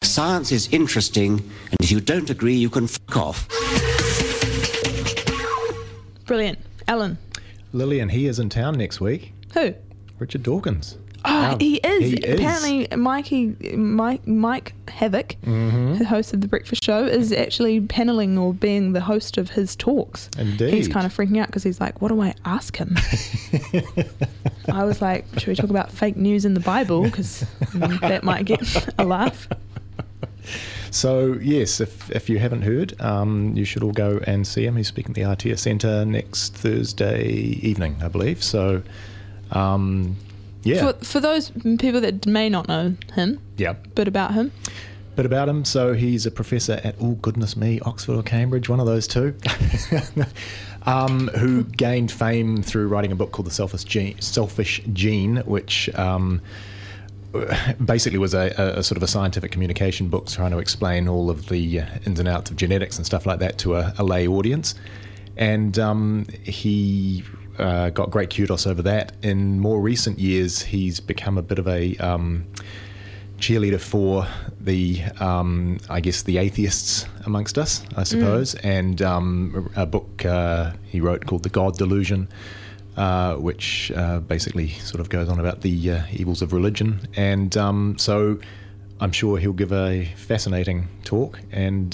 science is interesting, and if you don't agree, you can fuck off. Brilliant. Alan. Lillian, he is in town next week. Who? Richard Dawkins. Oh, he is. He is. Apparently, Mike Havoc, the host of The Breakfast Show, is actually panelling or being the host of his talks. Indeed. He's kind of freaking out because he's like, what do I ask him? I was like, should we talk about fake news in the Bible? Because that might get a laugh. So, yes, if you haven't heard, you should all go and see him. He's speaking at the Aotea Centre next Thursday evening, I believe. So, yeah. For those people that may not know him, bit about him. So he's a professor at, oh goodness me, Oxford or Cambridge, one of those two, who gained fame through writing a book called The Selfish Gene, which basically was a sort of a scientific communication book trying to explain all of the ins and outs of genetics and stuff like that to a lay audience. And he got great kudos over that. In more recent years, he's become a bit of a cheerleader for the, I guess, the atheists amongst us, I suppose. And a book he wrote called The God Delusion, which basically sort of goes on about the evils of religion. And so I'm sure he'll give a fascinating talk. And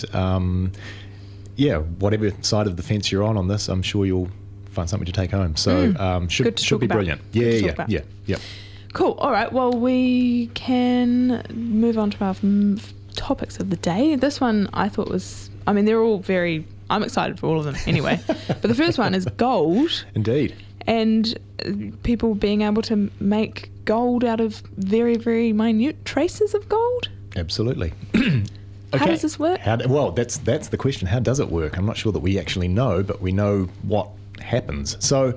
whatever side of the fence you're on this, I'm sure you'll find something to take home. So should be brilliant. Yeah. Cool. All right. Well, we can move on to our topics of the day. This one I thought was, I mean, they're all very, I'm excited for all of them anyway. But the first one is gold. Indeed. And people being able to make gold out of very, very minute traces of gold. Absolutely. Okay. How does this work? Well, that's the question. How does it work? I'm not sure that we actually know, but we know what happens. So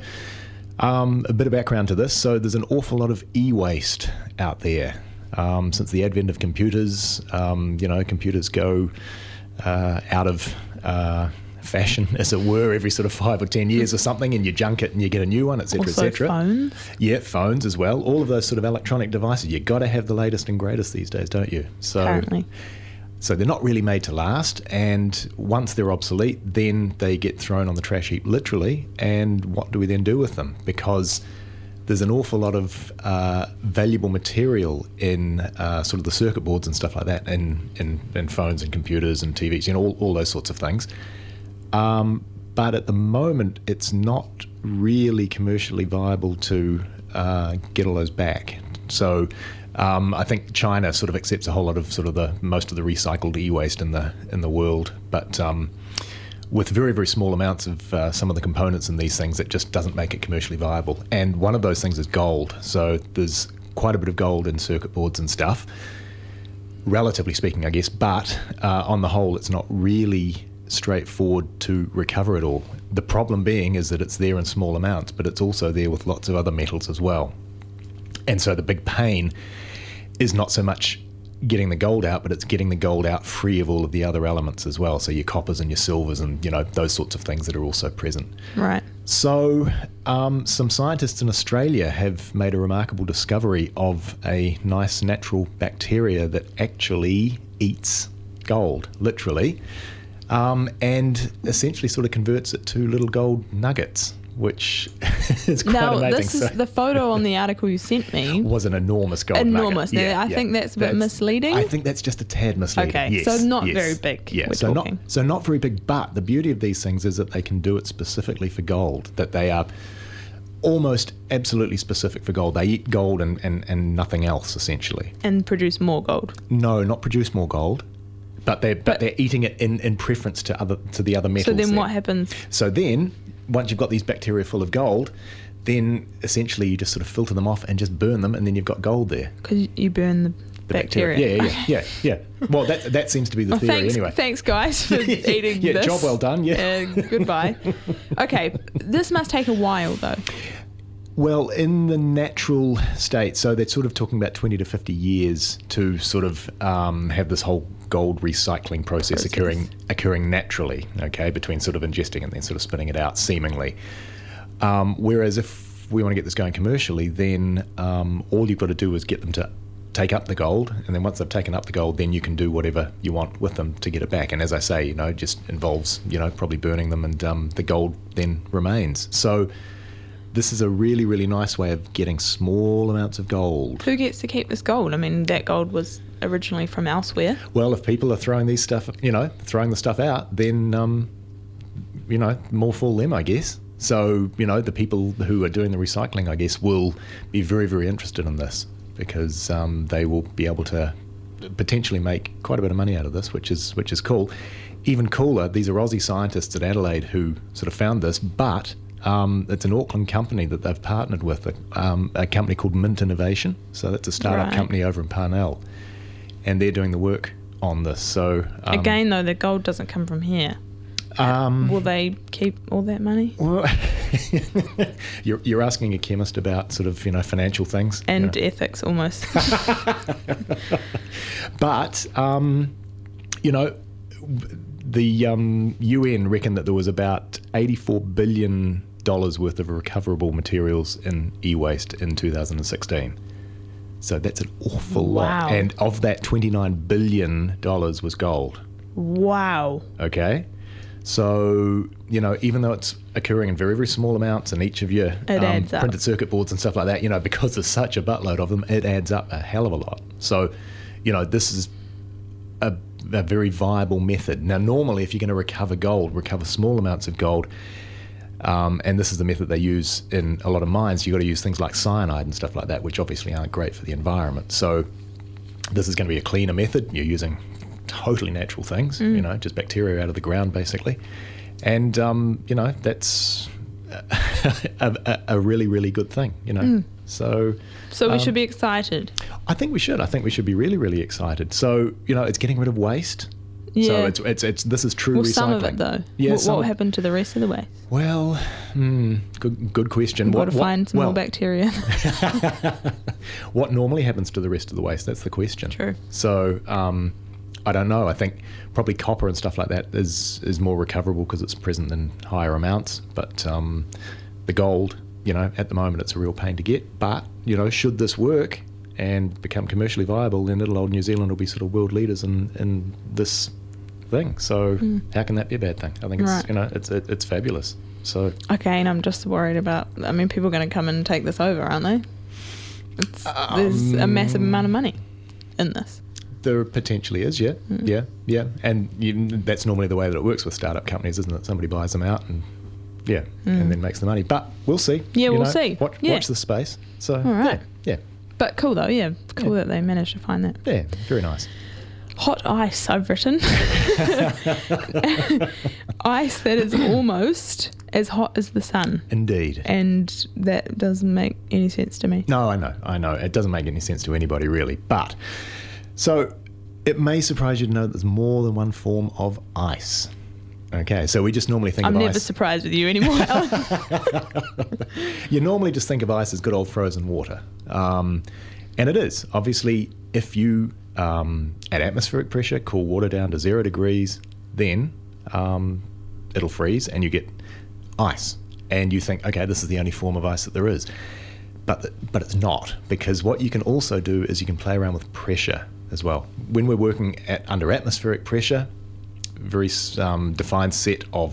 a bit of background to this. So there's an awful lot of e-waste out there. Since the advent of computers, computers go out of fashion, as it were, every sort of 5 or 10 years or something, and you junk it and you get a new one, etc., etc. Phones. Yeah, phones as well. All of those sort of electronic devices. You've got to have the latest and greatest these days, don't you? So, apparently. So they're not really made to last, and once they're obsolete, then they get thrown on the trash heap, literally. And what do we then do with them? Because there's an awful lot of valuable material in sort of the circuit boards and stuff like that, in phones and computers and TVs, all those sorts of things. But at the moment, it's not really commercially viable to get all those back. So I think China sort of accepts a whole lot of sort of most of the recycled e-waste in the world, but with very, very small amounts of some of the components in these things, it just doesn't make it commercially viable. And one of those things is gold. So there's quite a bit of gold in circuit boards and stuff, relatively speaking, I guess. But on the whole, it's not really straightforward to recover it all. The problem being is that it's there in small amounts, but it's also there with lots of other metals as well. And so the big pain is not so much getting the gold out, but it's getting the gold out free of all of the other elements as well. So your coppers and your silvers and, those sorts of things that are also present. Right. So some scientists in Australia have made a remarkable discovery of a nice natural bacteria that actually eats gold, literally, and essentially sort of converts it to little gold nuggets, which is quite amazing. Now, this is the photo on the article you sent me. Was an enormous gold nugget. Enormous. I think that's a bit misleading. I think that's just a tad misleading. Okay, yes, so not very big. Yeah, so not very big, but the beauty of these things is that they can do it specifically for gold, that they are almost absolutely specific for gold. They eat gold and nothing else, essentially. And produce more gold? No, not produce more gold. But they're eating it in preference to the other metals. So then what happens? So then, once you've got these bacteria full of gold, then essentially you just sort of filter them off and just burn them, and then you've got gold there. Because you burn the bacteria. Yeah. Well, that seems to be the theory anyway. Thanks, guys, for eating this. Job well done. Yeah. Goodbye. Okay, this must take a while though. Well, in the natural state, so they're sort of talking about 20 to 50 years to sort of have this whole gold recycling process occurring naturally, okay, between sort of ingesting and then sort of spitting it out, seemingly. Whereas if we want to get this going commercially, then all you've got to do is get them to take up the gold, and then once they've taken up the gold, then you can do whatever you want with them to get it back. And as I say, it just involves, probably burning them, and the gold then remains. So this is a really, really nice way of getting small amounts of gold. Who gets to keep this gold? I mean, that gold was originally from elsewhere. Well, if people are throwing throwing the stuff out, then, more fool them, I guess. So, the people who are doing the recycling, I guess, will be very, very interested in this, because they will be able to potentially make quite a bit of money out of this, which is cool. Even cooler, these are Aussie scientists at Adelaide who sort of found this, but it's an Auckland company that they've partnered with, a company called Mint Innovation. So that's a startup company over in Parnell, and they're doing the work on this. So again, though, the gold doesn't come from here. Will they keep all that money? Well, you're asking a chemist about sort of financial things and ethics almost. But the UN reckon that there was about $84 billion worth of recoverable materials in e-waste in 2016. So that's an awful lot. And of that, $29 billion was gold. Wow. Okay. So, even though it's occurring in very, very small amounts in each of your printed circuit boards and stuff like that, because there's such a buttload of them, it adds up a hell of a lot. So, this is a very viable method. Now, normally, if you're going to recover small amounts of gold, and this is the method they use in a lot of mines, you've got to use things like cyanide and stuff like that, which obviously aren't great for the environment. So this is going to be a cleaner method. You're using totally natural things, just bacteria out of the ground, basically. And, that's a really, really good thing, So we should be excited. I think we should. I think we should be really, really excited. So, it's getting rid of waste. Yeah. So it's this is true recycling. Some of it, though. Yeah, what happened to the rest of the waste? Well, good question. We've got to find some more bacteria. What normally happens to the rest of the waste? That's the question. True. So, I don't know. I think probably copper and stuff like that is more recoverable because it's present in higher amounts. But the gold, at the moment it's a real pain to get. But, should this work and become commercially viable, then little old New Zealand will be sort of world leaders in this thing. So how can that be a bad thing? I think it's it's fabulous. So okay, and I'm just worried about. I mean, people are going to come and take this over, aren't they? There's a massive amount of money in this. There potentially is, yeah. And that's normally the way that it works with startup companies, isn't it? Somebody buys them out and and then makes the money. But we'll see. Yeah, we'll see. Watch the space. So all right. Yeah. But cool though, cool that they managed to find that. Yeah, very nice. Hot ice, I've written. Ice that is almost as hot as the sun. Indeed. And that doesn't make any sense to me. No, I know. It doesn't make any sense to anybody really. But, so it may surprise you to know that there's more than one form of ice. Okay, so we just normally think of ice. I'm never surprised with you anymore, Alan. You normally just think of ice as good old frozen water. And it is. Obviously, if you, at atmospheric pressure, cool water down to 0 degrees, then it'll freeze and you get ice. And you think, okay, this is the only form of ice that there is. But it's not, because what you can also do is you can play around with pressure as well. When we're working under atmospheric pressure, very defined set of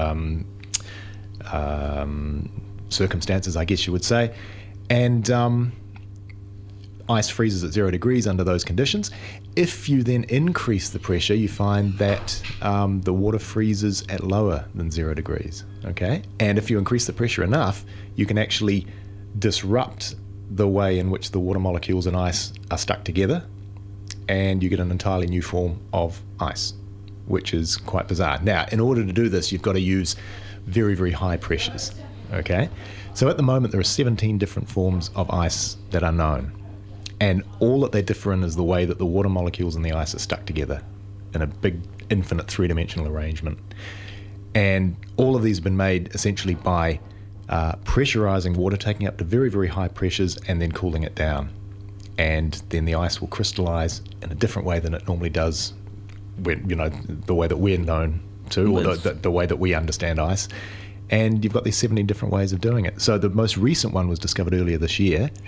circumstances, I guess you would say, and ice freezes at 0 degrees under those conditions. If you then increase the pressure, you find that the water freezes at lower than 0 degrees, okay? And if you increase the pressure enough, you can actually disrupt the way in which the water molecules in ice are stuck together, and you get an entirely new form of ice, which is quite bizarre. Now, in order to do this, you've got to use very, very high pressures, okay? So at the moment, there are 17 different forms of ice that are known. And all that they differ in is the way that the water molecules in the ice are stuck together in a big, infinite three-dimensional arrangement. And all of these have been made essentially by pressurizing water, taking up to very, very high pressures and then cooling it down. And then the ice will crystallize in a different way than it normally does, when, the way that we're known to, or the way that we understand ice. And you've got these 17 different ways of doing it. So the most recent one was discovered earlier this year,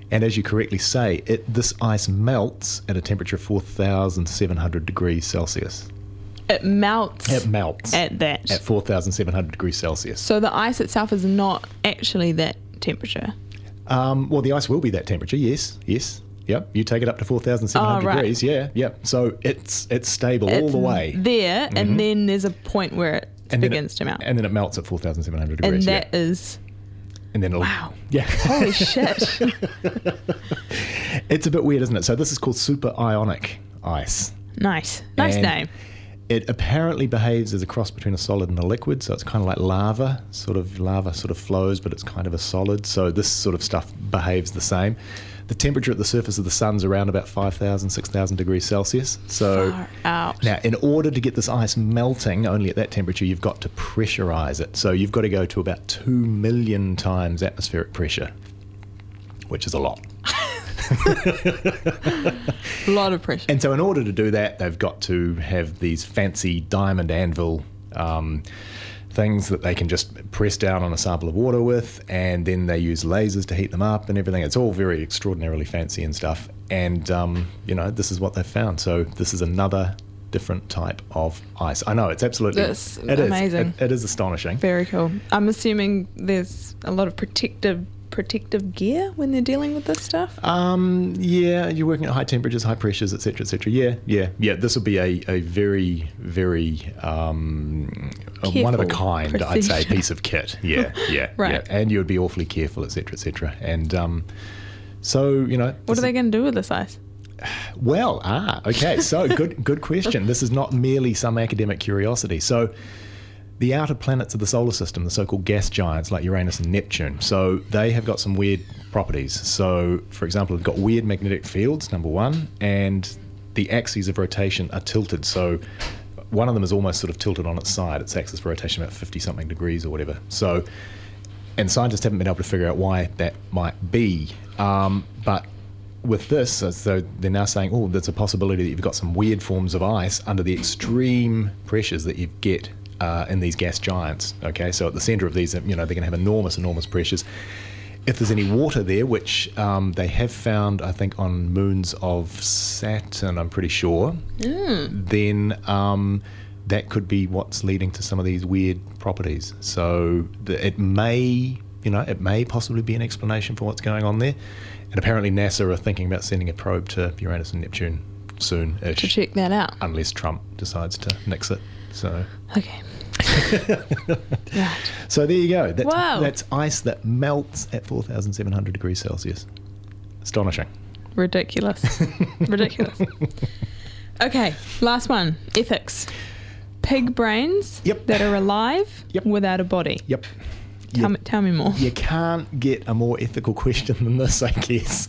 And as you correctly say, this ice melts at a temperature of 4,700 degrees Celsius. It melts. It melts. At that. At 4,700 degrees Celsius. So the ice itself is not actually that temperature. Well, the ice will be that temperature, yes. Yep, you take it up to 4,700 right. degrees, yeah. So it's stable all the way. There, and then there's a point where it begins to melt. And then it melts at 4,700 degrees. And that is... And then it'll... Wow. Yeah. Holy shit. It's a bit weird, isn't it? So this is called super ionic ice. Nice And name. It apparently behaves as a cross between a solid and a liquid, so it's kind of like lava sort of flows, but it's kind of a solid. So this sort of stuff behaves the same. The temperature at the surface of the sun's around about 5,000, 6,000 degrees Celsius. So Far out. now, in order to get this ice melting only at that temperature, you've got to pressurize it. So you've got to go to about 2 million times atmospheric pressure, which is a lot. A lot of pressure. And so in order to do that, they've got to have these fancy diamond anvil things that they can just press down on a sample of water with, and then they use lasers to heat them up and everything. It's all very extraordinarily fancy and stuff. And, this is what they've found. So this is another different type of ice. I know, it's absolutely... That's it amazing. It is astonishing. Very cool. I'm assuming there's a lot of protective gear when they're dealing with this stuff? Yeah, you're working at high temperatures, high pressures, etc., etc. Yeah. This will be a very, very one of a kind, I'd say, piece of kit. Yeah. Right. Yeah. And you would be awfully careful, etc., etc. And so What are they going to do with this ice? Well, okay. So good question. This is not merely some academic curiosity. So the outer planets of the solar system, the so-called gas giants like Uranus and Neptune, so they have got some weird properties. So, for example, they've got weird magnetic fields, number one, and the axes of rotation are tilted. So one of them is almost sort of tilted on its side, its axis of rotation about 50-something degrees or whatever. So, and scientists haven't been able to figure out why that might be. But with this, so they're now saying, there's a possibility that you've got some weird forms of ice under the extreme pressures that you get in these gas giants. Okay, so at the centre of these, they're going to have enormous pressures. If there's any water there, which they have found, I think, on moons of Saturn, I'm pretty sure, then that could be what's leading to some of these weird properties. So it may possibly be an explanation for what's going on there. And apparently NASA are thinking about sending a probe to Uranus and Neptune soon-ish. To check that out. Unless Trump decides to nix it. So. Okay. Right. So there you go. Wow. That's ice that melts at 4,700 degrees Celsius. Astonishing. Ridiculous. Okay, last one. Ethics. Pig brains that are alive without a body. Yep. Tell me more. You can't get a more ethical question than this, I guess.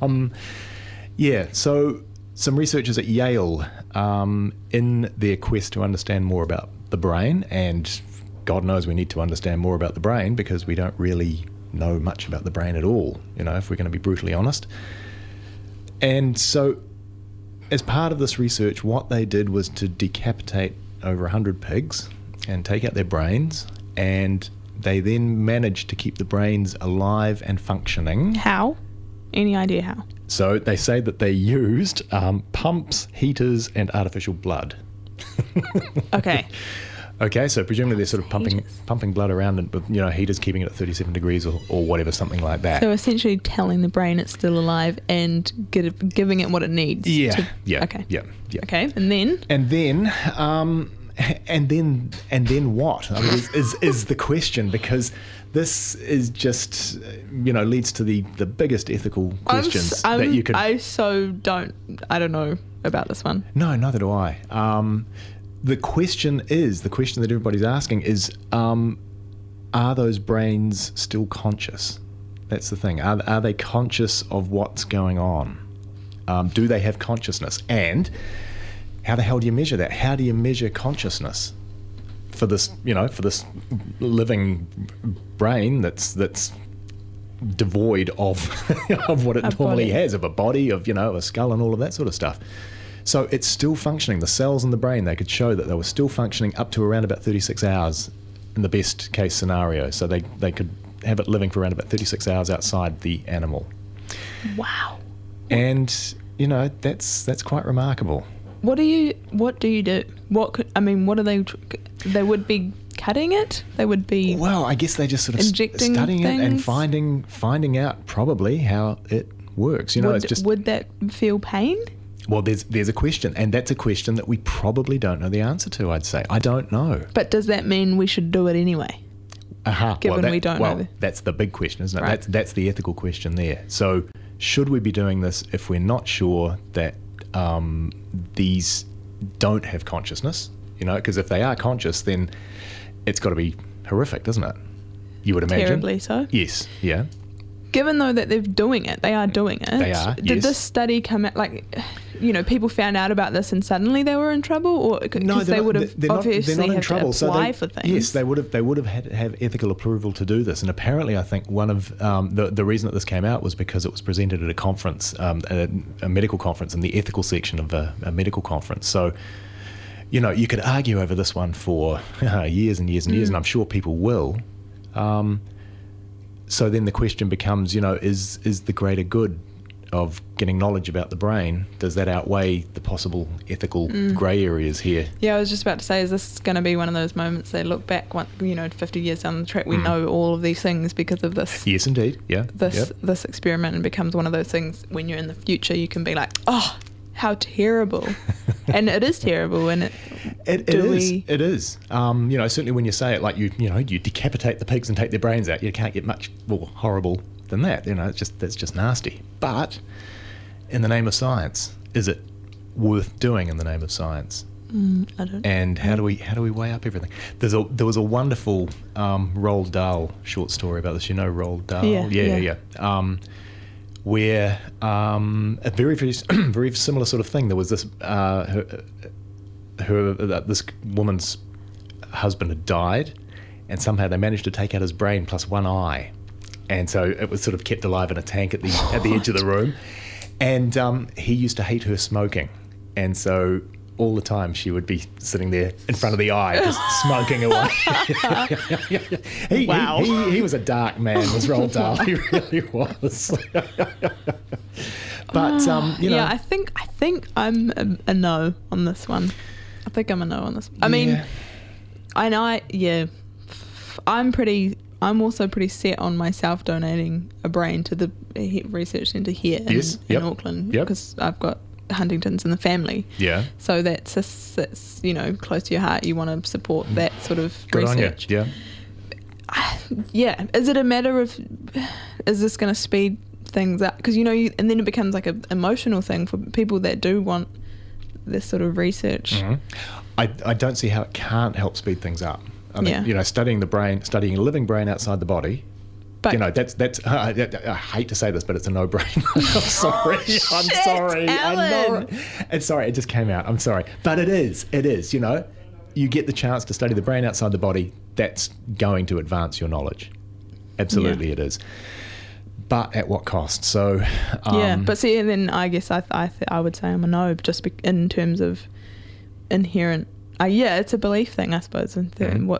So some researchers at Yale, in their quest to understand more about the brain, and God knows we need to understand more about the brain because we don't really know much about the brain at all, if we're going to be brutally honest. And so as part of this research, what they did was to decapitate over 100 pigs and take out their brains, and they then managed to keep the brains alive and functioning. How? Any idea how? So they say that they used pumps, heaters, and artificial blood. Okay. Okay, so presumably they're sort of pumping blood around, and with heaters keeping it at 37 degrees or whatever, something like that. So essentially telling the brain it's still alive and giving it what it needs. Yeah. Okay. Yeah. Okay, and then? And then what? I mean, is the question, because this is just leads to the biggest ethical questions that you could. I don't know about this one. No, neither do I. The question that everybody's asking is, are those brains still conscious? That's the thing. Are they conscious of what's going on? Do they have consciousness? And how the hell do you measure that? How do you measure consciousness for this living brain that's devoid of what it normally has, of a body, of a skull and all of that sort of stuff? So it's still functioning. The cells in the brain, they could show that they were still functioning up to around about 36 hours in the best case scenario. So they could have it living for around about 36 hours outside the animal. Wow. And, you know, that's quite remarkable. What do you do? What are they? They would be cutting it. They would be. Well, I guess they just sort of injecting studying things? it and finding out probably how it works. You know, would, it's just. Would that feel pain? Well, there's a question, and that's a question that we probably don't know the answer to. I'd say I don't know. But does that mean we should do it anyway? Given we don't know. That's the big question, isn't it? Right. That's the ethical question there. So, should we be doing this if we're not sure that these don't have consciousness? You know, because if they are conscious, then it's got to be horrific, doesn't it? You would imagine. Terribly so. Yes. Yeah. Given though that they're doing it, they are doing it. They are, Did this study come out, like, you know, people found out about this and suddenly they were in trouble, or because they would have obviously had to apply for things? Yes, they would have had to have ethical approval to do this. And apparently, I think one of the reason that this came out was because it was presented at a conference, a medical conference, in the ethical section of a medical conference. So, you know, you could argue over this one for years and years and years, and I'm sure people will. So then the question becomes, you know, is the greater good of getting knowledge about the brain, does that outweigh the possible ethical grey areas here? Yeah, I was just about to say, is this going to be one of those moments they look back, 50 years down the track, we know all of these things because of this? Yes, indeed. Yeah. This experiment, and becomes one of those things when you're in the future, you can be like, oh, how terrible. And it is terrible. And it is. You know, certainly when you say it, like you decapitate the pigs and take their brains out, you can't get much more horrible than that. You know, that's just nasty. But in the name of science, is it worth doing in the name of science? I don't. And how do we weigh up everything? There was a wonderful Roald Dahl short story about this. You know Roald Dahl? Yeah. Where a very, very, very similar sort of thing. There was this this woman's husband had died, and somehow they managed to take out his brain plus one eye, and so it was sort of kept alive in a tank at the edge of the room. And he used to hate her smoking, and so all the time she would be sitting there in front of the eye just smoking away. He was a dark man, was Roald Dahl. He really was. But you know, yeah, I think I'm a no on this one. I think I'm a no on this. I mean, I'm also pretty set on myself donating a brain to the research centre here in Auckland, because I've got Huntington's in the family. Yeah. So that's you know, close to your heart. You want to support that sort of Good research. on you. Yeah. Is it a matter of, is this going to speed things up? Because, you know, and then it becomes like an emotional thing for people that do want this sort of research. Mm-hmm. I don't see how it can't help speed things up. I mean, you know, studying the brain, studying a living brain outside the body. But, you know, that's I hate to say this, but it's a no-brainer. I'm sorry. I'm sorry. Alan. I know. It's sorry. It just came out. I'm sorry. But it is. You know, you get the chance to study the brain outside the body. That's going to advance your knowledge. Absolutely, it is. But at what cost? So but see, and then I guess I would say I'm a no, just in terms of inherent. It's a belief thing, I suppose. And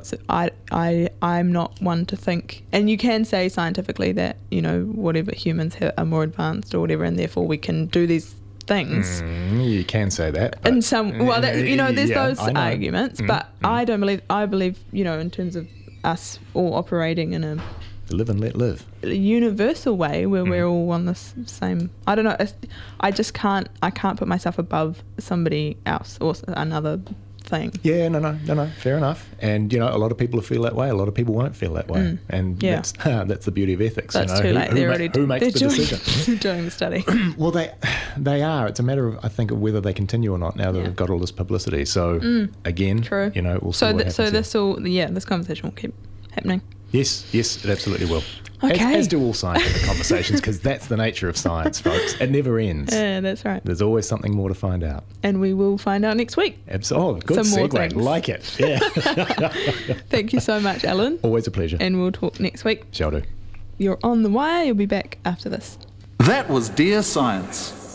I'm not one to think, and you can say scientifically that, you know, whatever, humans are more advanced or whatever, and therefore we can do these things. You can say that. And there's those arguments, but I don't believe. I believe, you know, in terms of us all operating in a live and let live, a universal way where we're all on this same. I don't know. I just can't. I can't put myself above somebody else or another thing. Yeah, no, fair enough. And, you know, a lot of people feel that way. A lot of people won't feel that way. And that's the beauty of ethics. That's, you know, too late. Who makes the decision? Doing the study. Well, they are. It's a matter of, I think, of whether they continue or not now that they've got all this publicity. So again, true. You know, we'll see what happens. This conversation will keep happening. Yes, it absolutely will. Okay. As do all scientific conversations, because that's the nature of science, folks. It never ends. Yeah, that's right. There's always something more to find out. And we will find out next week. Absolutely. Good segue. Like it. Yeah. Thank you so much, Alan. Always a pleasure. And we'll talk next week. Shall do. You're on the wire. You'll be back after this. That was Dear Science.